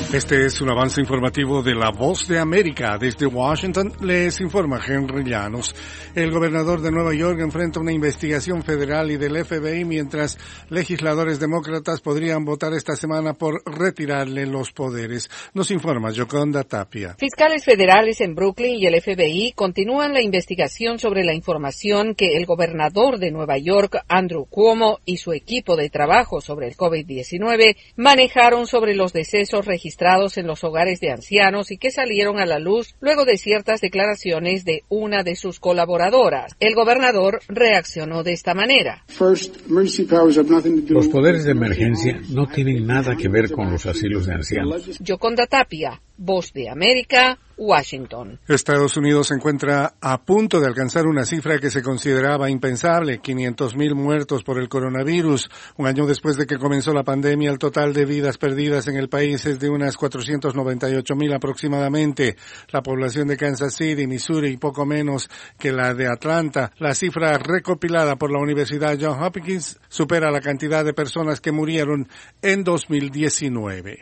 Este es un avance informativo de La Voz de América. Desde Washington les informa Henry Llanos. El gobernador de Nueva York enfrenta una investigación federal y del FBI mientras legisladores demócratas podrían votar esta semana por retirarle los poderes. Nos informa Yoconda Tapia. Fiscales federales en Brooklyn y el FBI continúan la investigación sobre la información que el gobernador de Nueva York, Andrew Cuomo, y su equipo de trabajo sobre el COVID-19 manejaron sobre los decesos registrados en los hogares de ancianos y que salieron a la luz luego de ciertas declaraciones de una de sus colaboradoras. El gobernador reaccionó de esta manera. Los poderes de emergencia no tienen nada que ver con los asilos de ancianos. Yoconda Tapia, Voz de América, Washington. Estados Unidos se encuentra a punto de alcanzar una cifra que se consideraba impensable, 500,000 muertos por el coronavirus. Un año después de que comenzó la pandemia, el total de vidas perdidas en el país es de unas 498,000 aproximadamente. La población de Kansas City, Missouri, y poco menos que la de Atlanta. La cifra recopilada por la Universidad Johns Hopkins supera la cantidad de personas que murieron en 2019.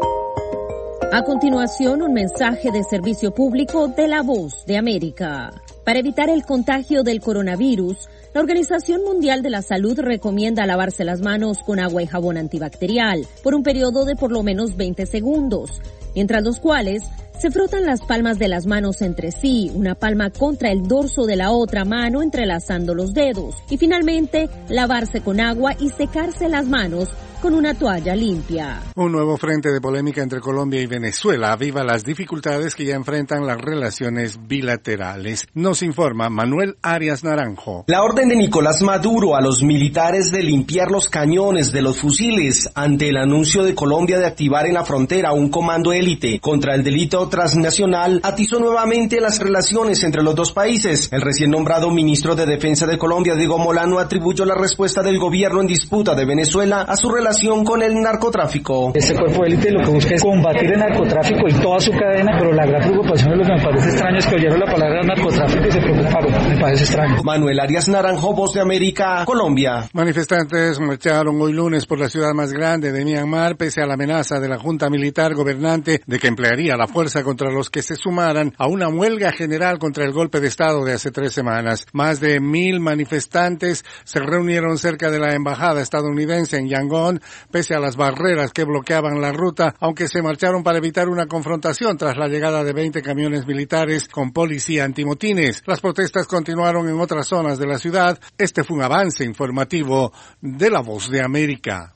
A continuación, un mensaje de servicio público de La Voz de América. Para evitar el contagio del coronavirus, la Organización Mundial de la Salud recomienda lavarse las manos con agua y jabón antibacterial por un periodo de por lo menos 20 segundos, mientras los cuales se frotan las palmas de las manos entre sí, una palma contra el dorso de la otra mano entrelazando los dedos, y finalmente lavarse con agua y secarse las manos con una toalla limpia. Un nuevo frente de polémica entre Colombia y Venezuela aviva las dificultades que ya enfrentan las relaciones bilaterales. Nos informa Manuel Arias Naranjo. La orden de Nicolás Maduro a los militares de limpiar los cañones de los fusiles ante el anuncio de Colombia de activar en la frontera un comando élite contra el delito transnacional atizó nuevamente las relaciones entre los dos países. El recién nombrado ministro de Defensa de Colombia, Diego Molano, atribuyó la respuesta del gobierno en disputa de Venezuela a su relación con el narcotráfico. Este cuerpo de élite lo que busca es combatir el narcotráfico y toda su cadena, pero la gran preocupación de lo que me parece extraño es que oyeron la palabra narcotráfico y se preocuparon. Me parece extraño. Manuel Arias Naranjo, Voz de América, Colombia. Manifestantes marcharon hoy lunes por la ciudad más grande de Myanmar pese a la amenaza de la junta militar gobernante de que emplearía la fuerza contra los que se sumaran a una huelga general contra el golpe de Estado de hace 3 semanas. Más de 1,000 manifestantes se reunieron cerca de la embajada estadounidense en Yangon pese a las barreras que bloqueaban la ruta, aunque se marcharon para evitar una confrontación tras la llegada de 20 camiones militares con policía antimotines. Las protestas continuaron en otras zonas de la ciudad. Este fue un avance informativo de La Voz de América.